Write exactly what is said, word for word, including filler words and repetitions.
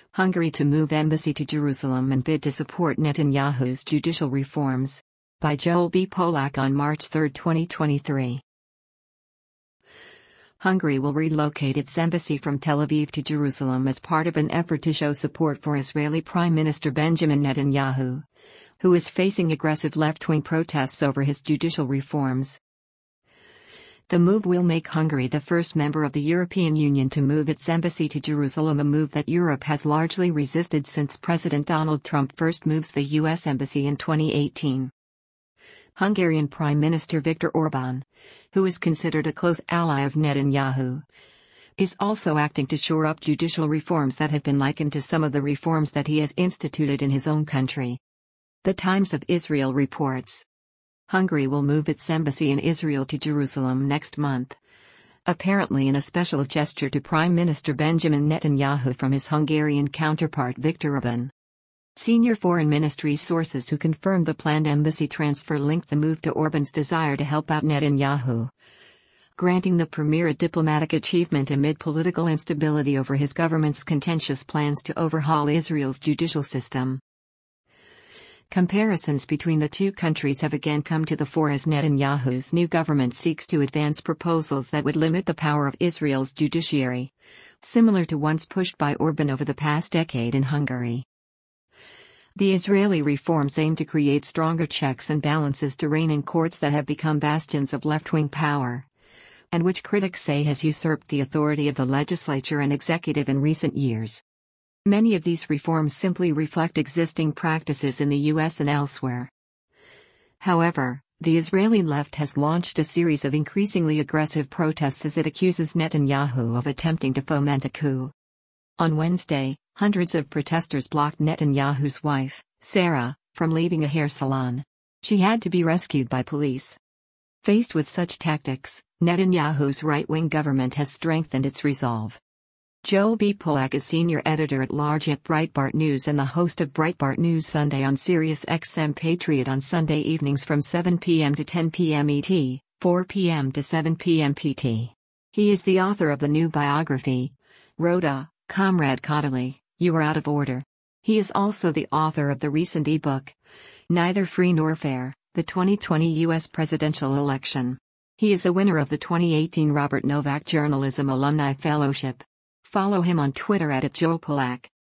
Hungary to move embassy to Jerusalem and bid to support Netanyahu's judicial reforms. By Joel B. Polak on March third, twenty twenty-three. Hungary will relocate its embassy from Tel Aviv to Jerusalem as part of an effort to show support for Israeli Prime Minister Benjamin Netanyahu, who is facing aggressive left-wing protests over his judicial reforms. The move will make Hungary the first member of the European Union to move its embassy to Jerusalem, a move that Europe has largely resisted since President Donald Trump first moves the U S embassy in twenty eighteen. Hungarian Prime Minister Viktor Orbán, who is considered a close ally of Netanyahu, is also acting to shore up judicial reforms that have been likened to some of the reforms that he has instituted in his own country. The Times of Israel reports Hungary will move its embassy in Israel to Jerusalem next month, apparently in a special gesture to Prime Minister Benjamin Netanyahu from his Hungarian counterpart Viktor Orbán. Senior foreign ministry sources who confirmed the planned embassy transfer linked the move to Orbán's desire to help out Netanyahu, granting the premier a diplomatic achievement amid political instability over his government's contentious plans to overhaul Israel's judicial system. Comparisons between the two countries have again come to the fore as Netanyahu's new government seeks to advance proposals that would limit the power of Israel's judiciary, similar to ones pushed by Orbán over the past decade in Hungary. The Israeli reforms aim to create stronger checks and balances to rein in courts that have become bastions of left-wing power, and which critics say has usurped the authority of the legislature and executive in recent years. Many of these reforms simply reflect existing practices in the U S and elsewhere. However, the Israeli left has launched a series of increasingly aggressive protests as it accuses Netanyahu of attempting to foment a coup. On Wednesday, hundreds of protesters blocked Netanyahu's wife, Sarah, from leaving a hair salon. She had to be rescued by police. Faced with such tactics, Netanyahu's right-wing government has strengthened its resolve. Joel B. Polak is senior editor-at-large at Breitbart News and the host of Breitbart News Sunday on Sirius X M Patriot on Sunday evenings from seven p m to ten p m E T, four p m to seven p m P T. He is the author of the new biography, Rhoda, Comrade Kodaly, You Are Out of Order. He is also the author of the recent e-book, Neither Free Nor Fair, the twenty twenty U S Presidential Election. He is a winner of the twenty eighteen Robert Novak Journalism Alumni Fellowship. Follow him on Twitter at Joel Polak.